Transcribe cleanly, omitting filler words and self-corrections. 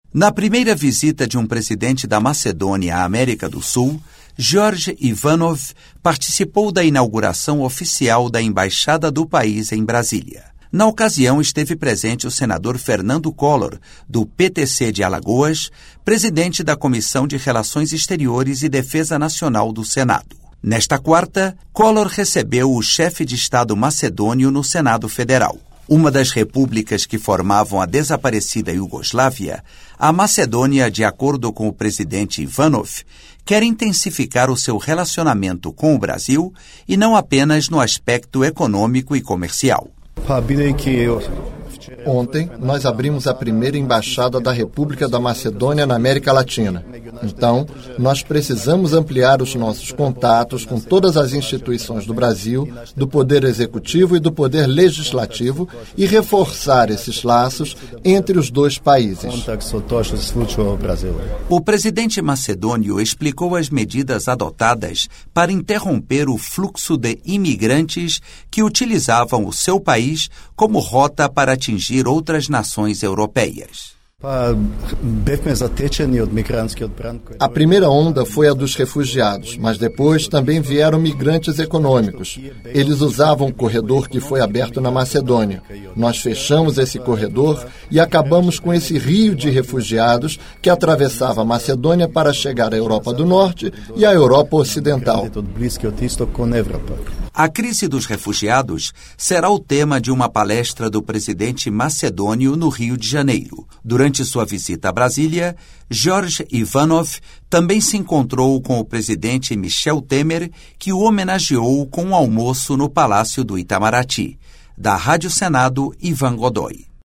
Na primeira visita de um presidente da Macedônia à América do Sul, George Ivanov participou da inauguração oficial da embaixada do país em Brasília. Na ocasião, esteve presente o senador Fernando Collor, do PTC de Alagoas, presidente da Comissão de Relações Exteriores e Defesa Nacional do Senado. Nesta quarta, Collor recebeu o chefe de Estado macedônio no Senado Federal. Uma das repúblicas que formavam a desaparecida Iugoslávia, a Macedônia, de acordo com o presidente Ivanov, quer intensificar o seu relacionamento com o Brasil e não apenas no aspecto econômico e comercial. Ontem, nós abrimos a primeira embaixada da República da Macedônia na América Latina. Então, nós precisamos ampliar os nossos contatos com todas as instituições do Brasil, do Poder Executivo e do Poder Legislativo e reforçar esses laços entre os dois países. O presidente macedônio explicou as medidas adotadas para interromper o fluxo de imigrantes que utilizavam o seu país como rota para atingir outras nações europeias. A primeira onda foi a dos refugiados, mas depois também vieram migrantes econômicos. Eles usavam o corredor que foi aberto na Macedônia. Nós fechamos esse corredor e acabamos com esse rio de refugiados que atravessava a Macedônia para chegar à Europa do Norte e à Europa Ocidental. A crise dos refugiados será o tema de uma palestra do presidente macedônio no Rio de Janeiro. Durante sua visita a Brasília, George Ivanov também se encontrou com o presidente Michel Temer, que o homenageou com um almoço no Palácio do Itamaraty. Da Rádio Senado, Ivan Godoy.